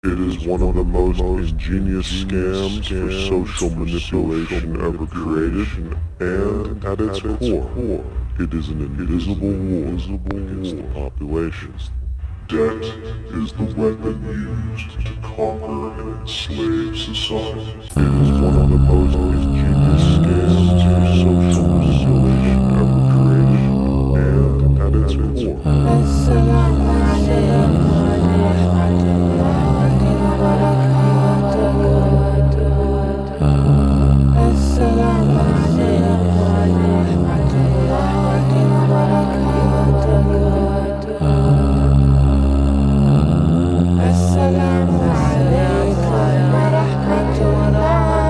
It is one of the most ingenious scams for social manipulation ever created, and at its core, it is an invisible war against the population. Debt is the weapon used to conquer and enslave society. It is one of the most ingenious scams for social manipulation ever created, and at its core, السلام عليكم ورحمة الله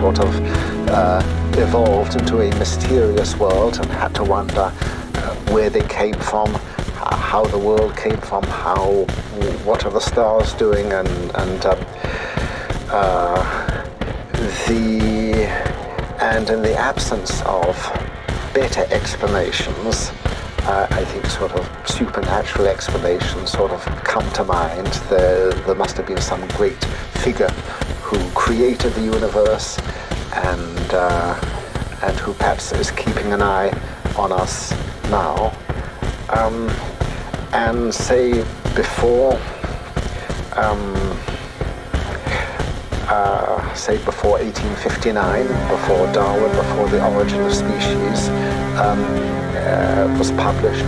sort of evolved into a mysterious world and had to wonder where they came from, how the world came from, what are the stars doing, and in the absence of better explanations, I think sort of supernatural explanations sort of come to mind. There must have been some great figure who created the universe and who perhaps is keeping an eye on us now. And say before 1859, before Darwin, before The Origin of Species was published,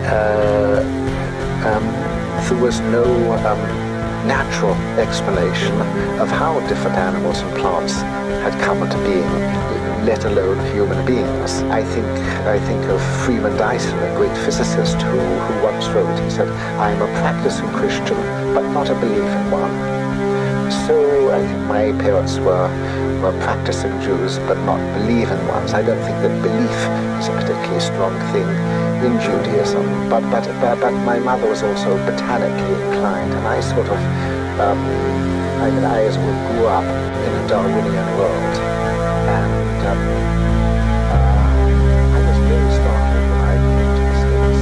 there was no natural explanation of how different animals and plants had come into being, let alone human beings. I think of Freeman Dyson, a great physicist, who once wrote, he said, "I am a practicing Christian, but not a believing one." So I think my parents were practicing Jews, but not believing ones. I don't think that belief is a particularly strong thing in Judaism, but my mother was also botanically inclined, and I sort of, I as well grew up in a Darwinian world, and I was very startled when I came to the States.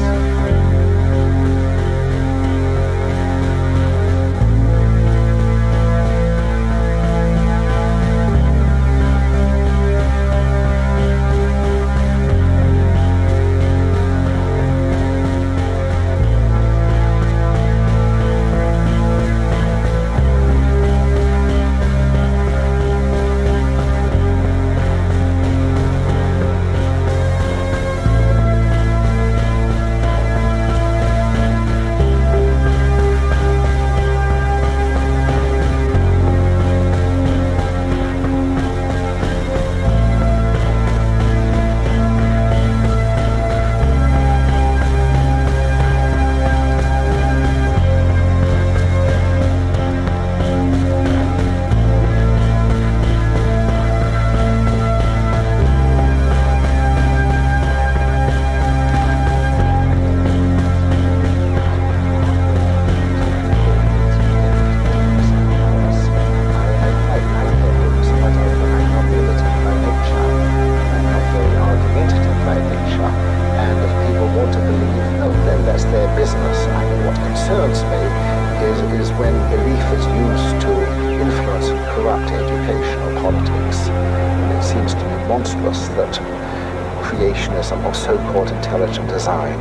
That creationism or so-called intelligent design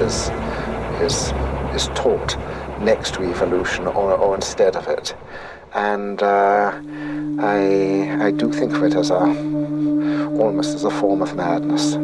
is taught next to evolution or instead of it, and I do think of it as almost as a form of madness.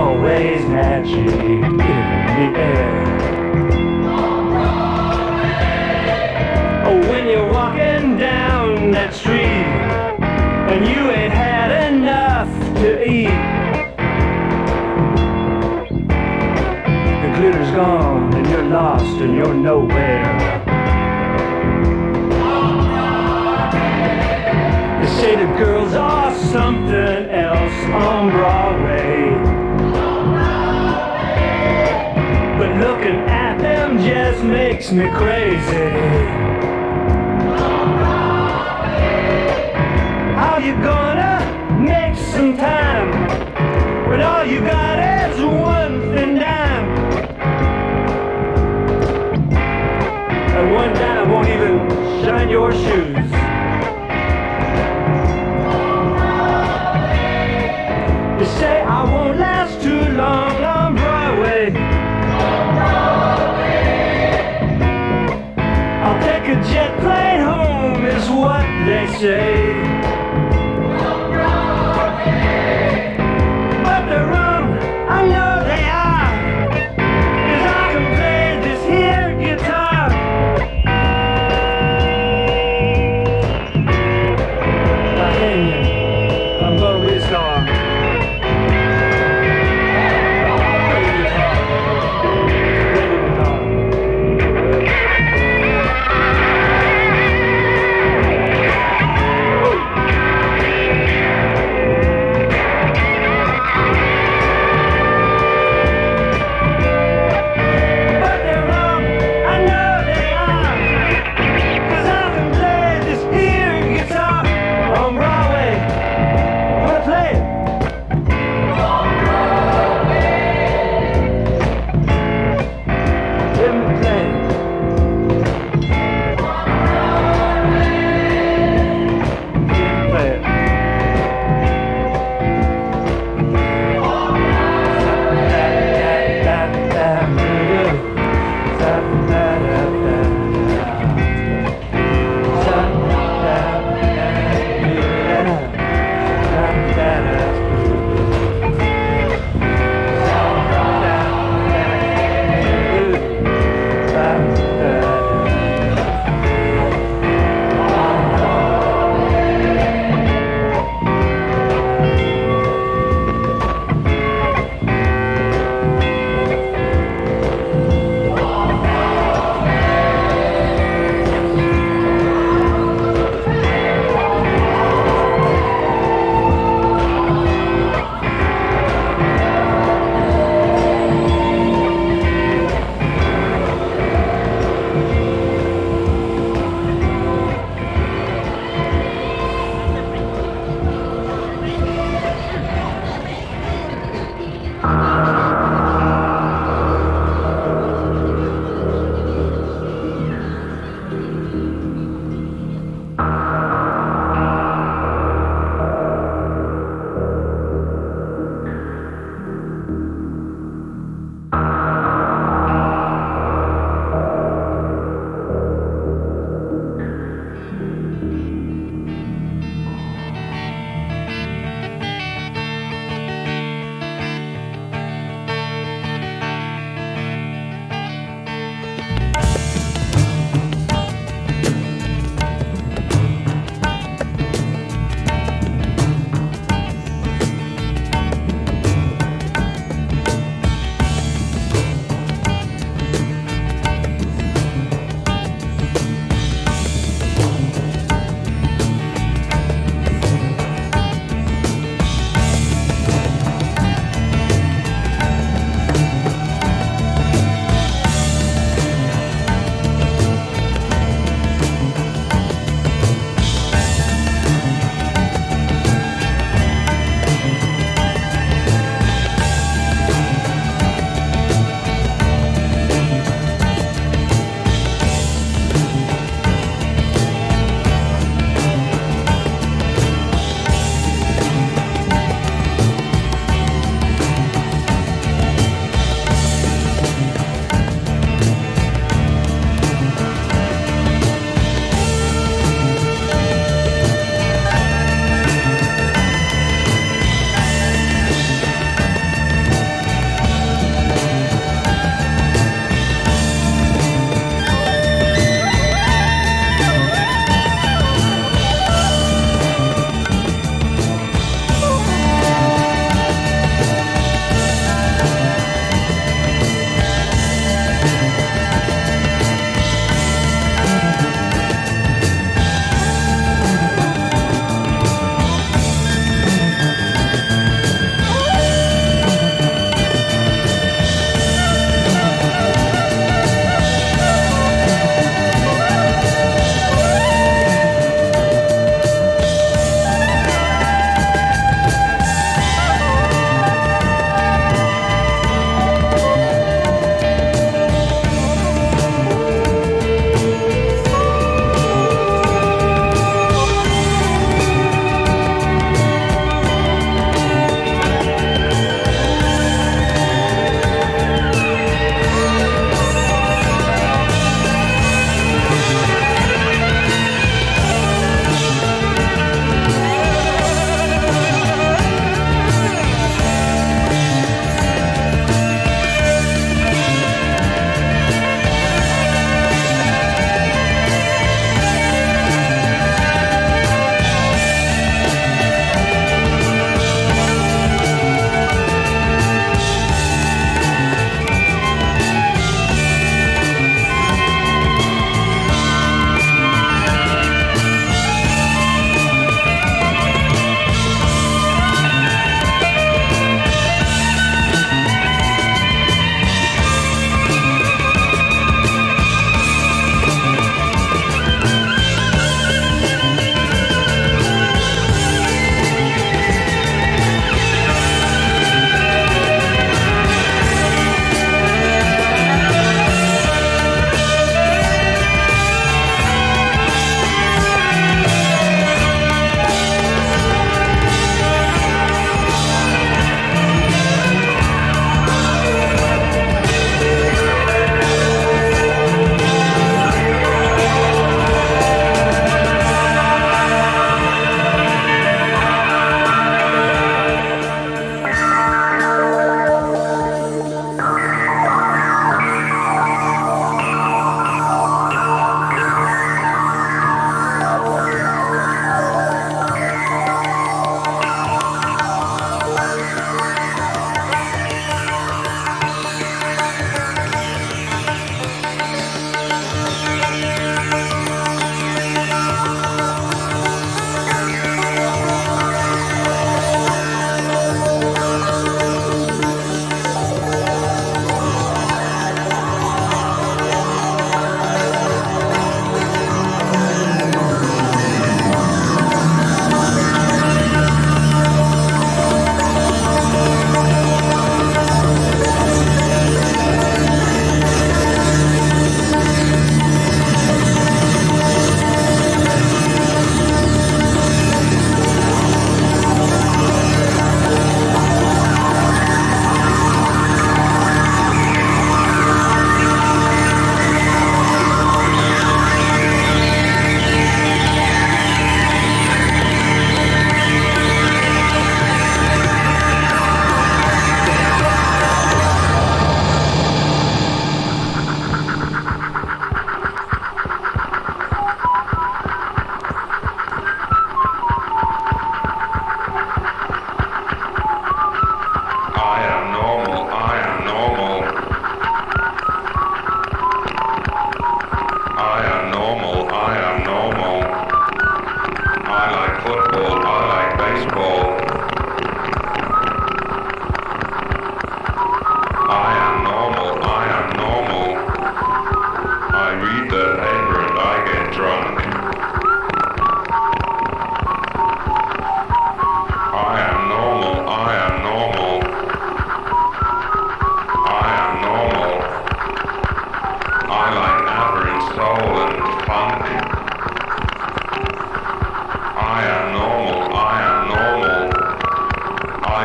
always magic in the air. Oh, when you're walking down that street and you ain't had enough to eat, the glitter's gone and you're lost and you're nowhere. They say the girls are something else on Broadway, but looking at them just makes me crazy. How you gonna make some time when all you got is one thin dime? And one dime won't even shine your shoes. You say I won't last too long on Broadway. I'll take a jet plane home is what they say. But they're wrong, I know they are, 'cause I can play this here guitar.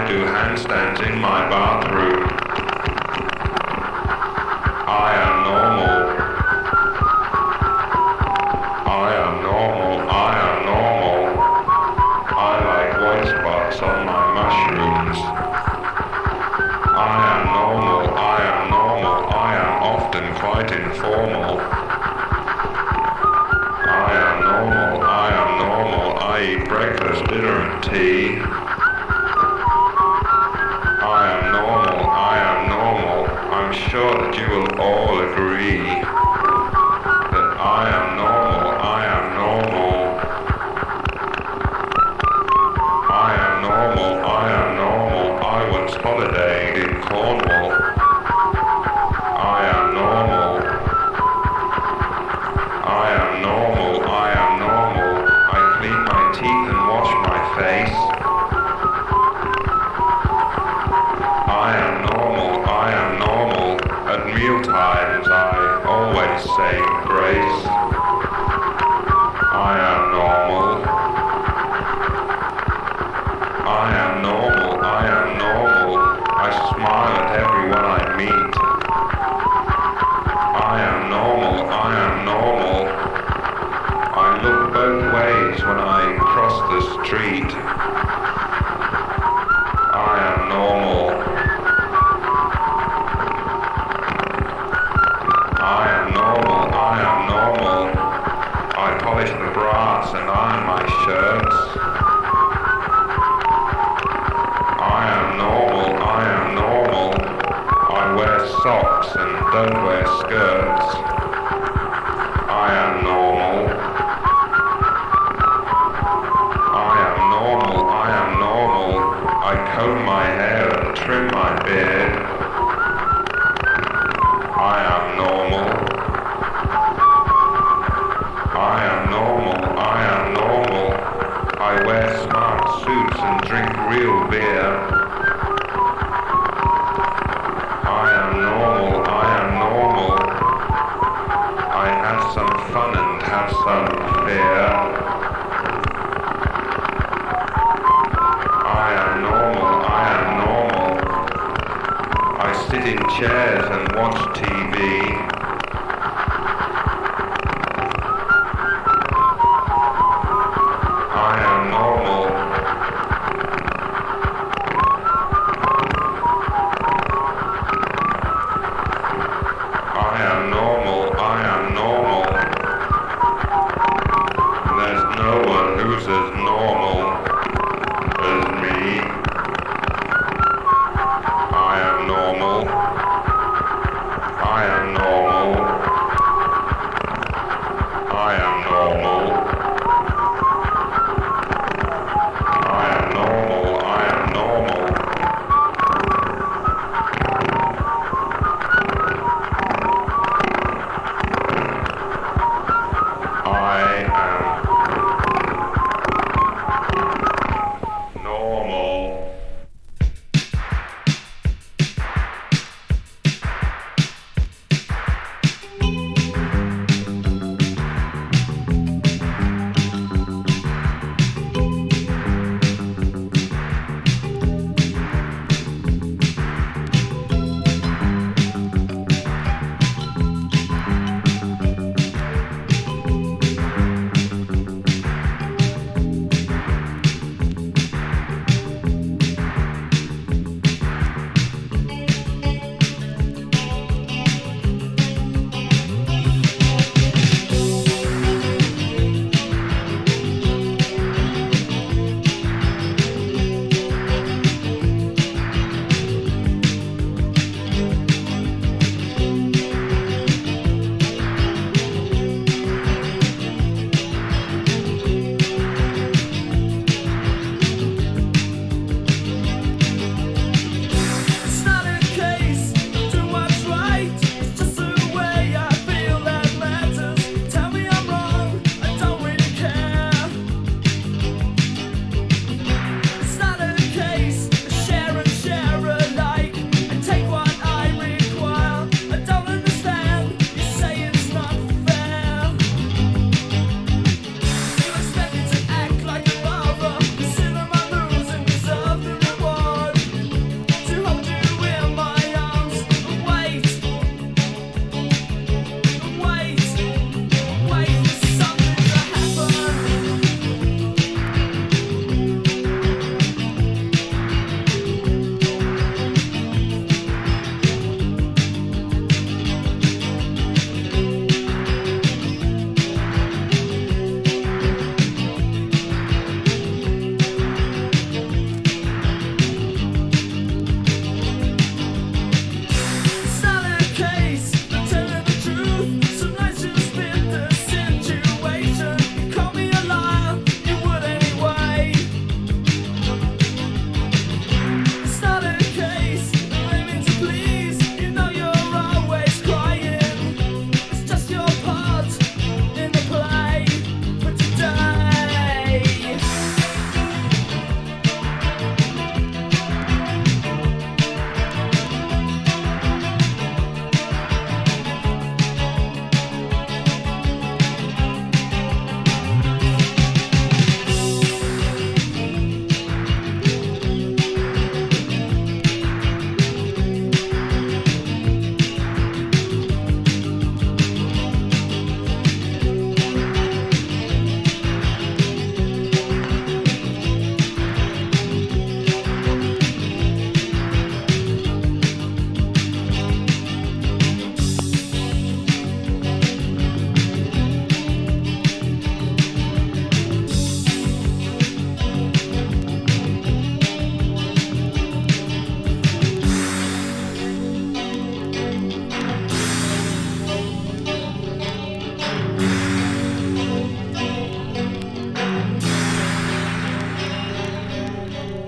do handstands in my bathroom. I am normal. I am normal. I am normal. I like white spots on my mushrooms. I am normal. I am normal. I am often quite informal. I am normal. I am normal. I eat breakfast, dinner and tea. I am normal. I am normal. I'm sure that you will all agree that I am normal. I am normal. I am normal. I am normal. I once holidayed in Cornwall. I am normal. I am normal. I am normal. I clean my teeth and wash my face. I am normal. I am normal. At mealtimes I always say grace. I am normal. I am normal. I am normal. I smile at everyone I meet. I am normal. I am normal. I look both ways when I cross the street. I am normal. I am normal. I am normal. I polish the brass and iron my shirts. I am normal. I am normal. I wear socks and don't wear skirts. I am normal. I am normal. I am normal. I comb my hair and trim my beard. I am normal. I am normal. I am normal. I wear smart suits and drink real beer. I am normal. I am normal. I have some fun and have some fear. I am normal. I am normal. I sit in chairs and watch TV. I am normal. I am normal. I am normal.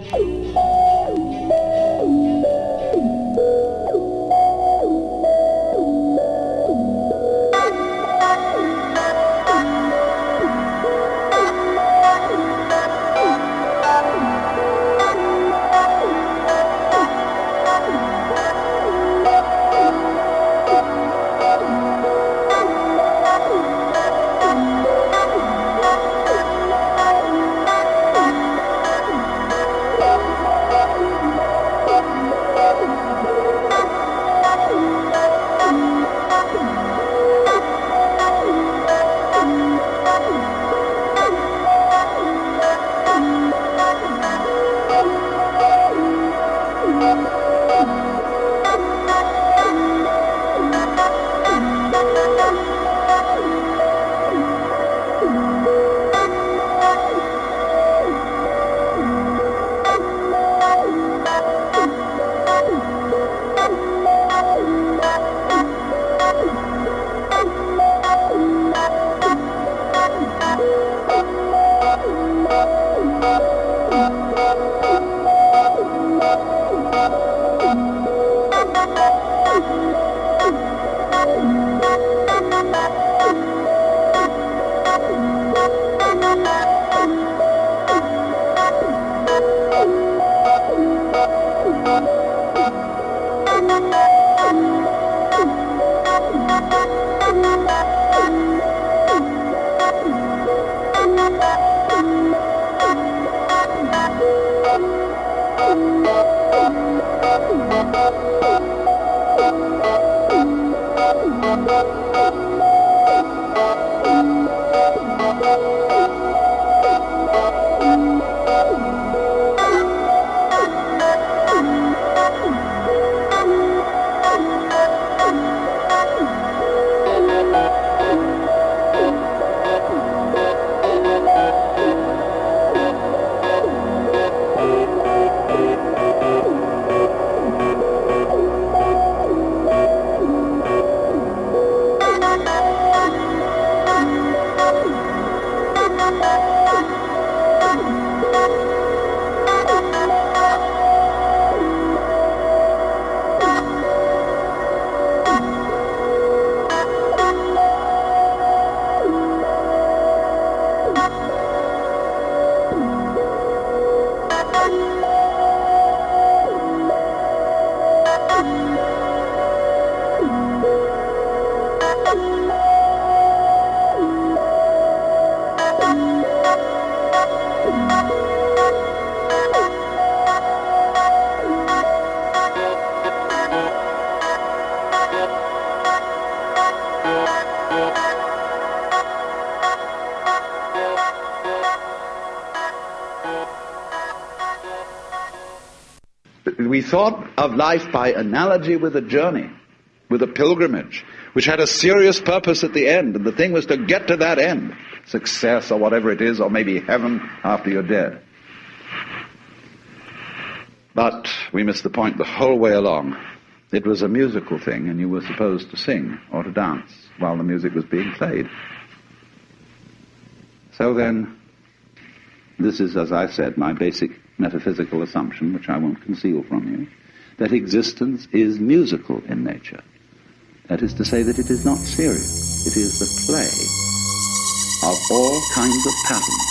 We thought of life by analogy with a journey, with a pilgrimage, which had a serious purpose at the end, and the thing was to get to that end, success or whatever it is, or maybe heaven after you're dead. But we missed the point the whole way along. It was a musical thing, and you were supposed to sing or to dance while the music was being played. So then, this is, as I said, my basic metaphysical assumption, which I won't conceal from you, that existence is musical in nature. That is to say that it is not serious. It is the play of all kinds of patterns.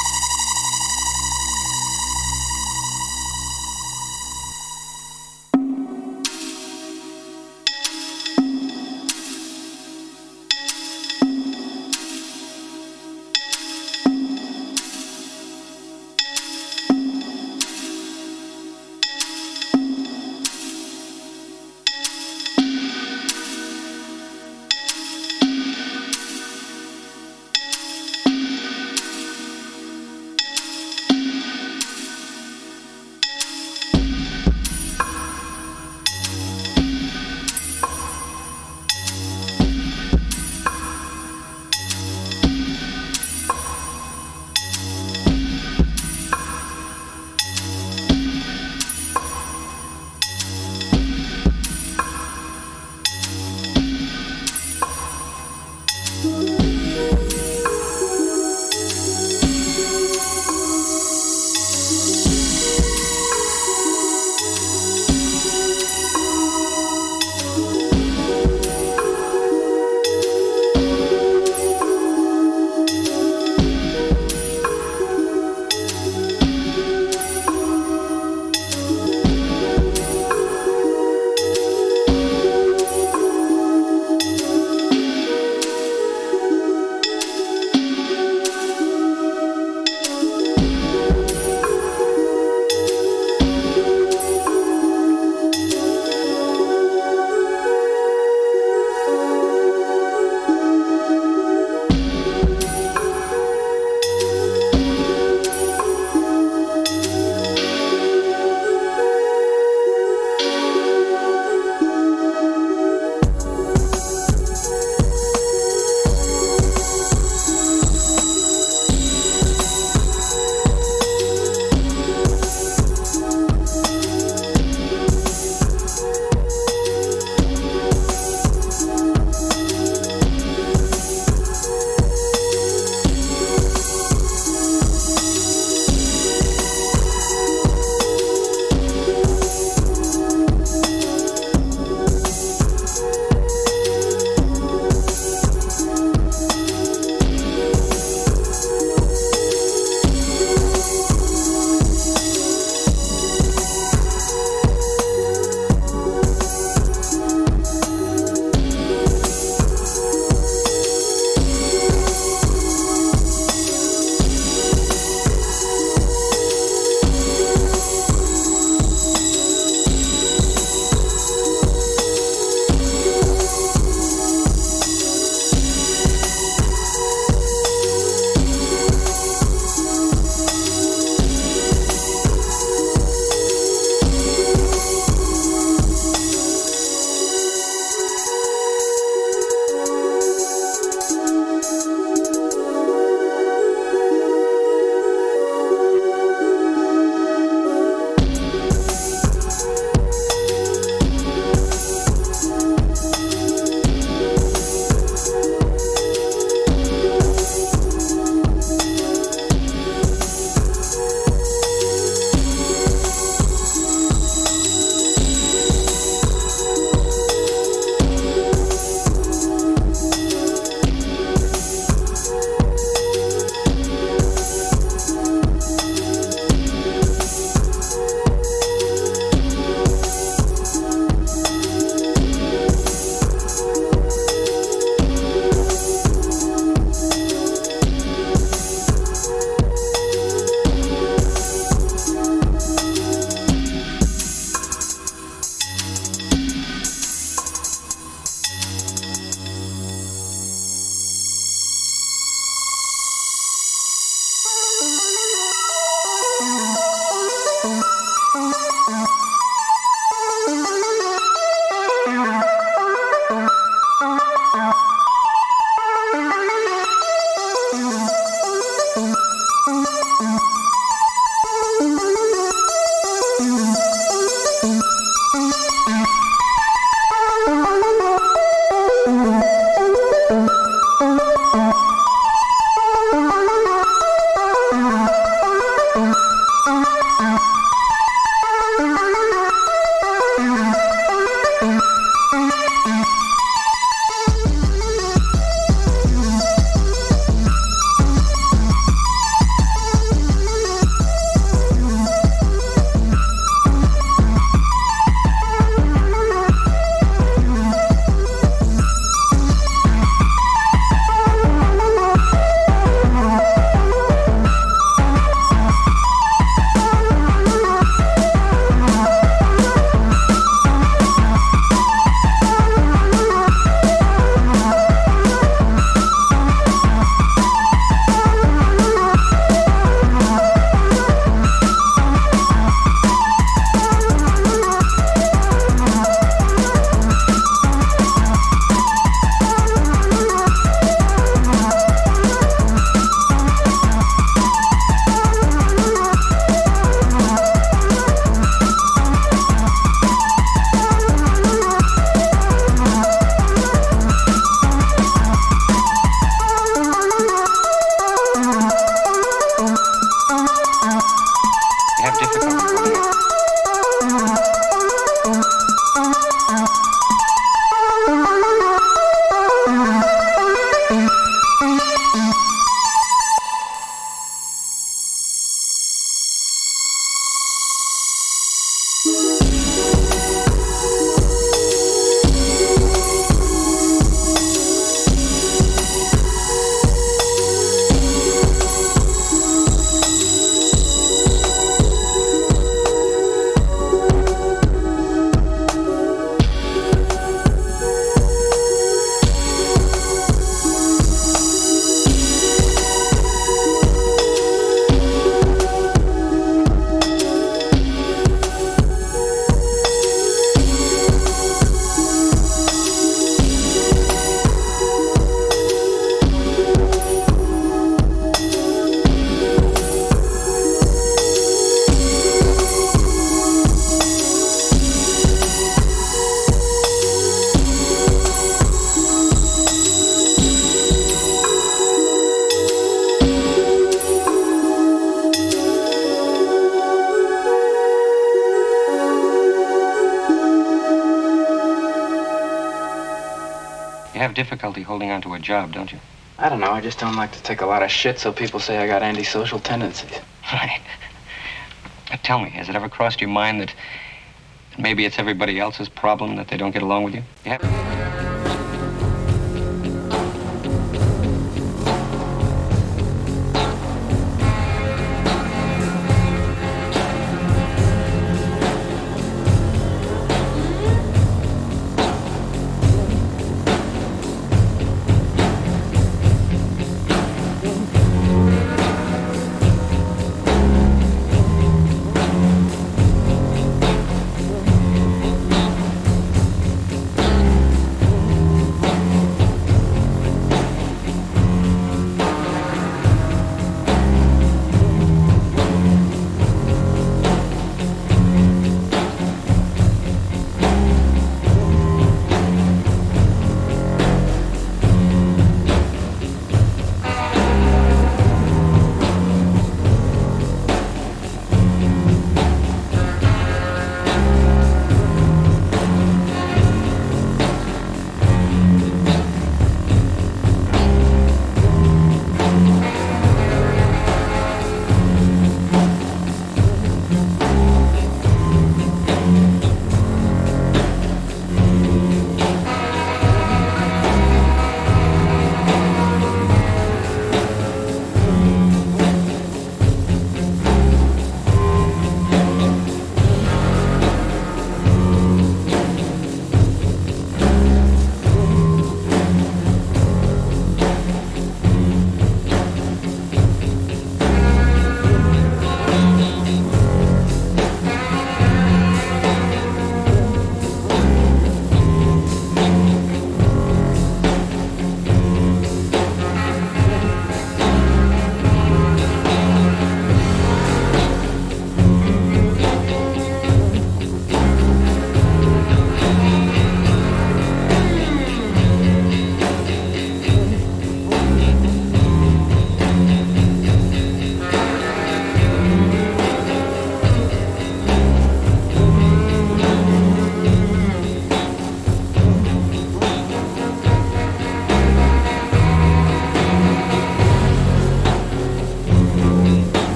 You have difficulty holding on to a job, don't you? I don't know. I just don't like to take a lot of shit, so people say I got antisocial tendencies. Right. Tell me, has it ever crossed your mind that maybe it's everybody else's problem that they don't get along with you? You have...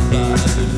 bad.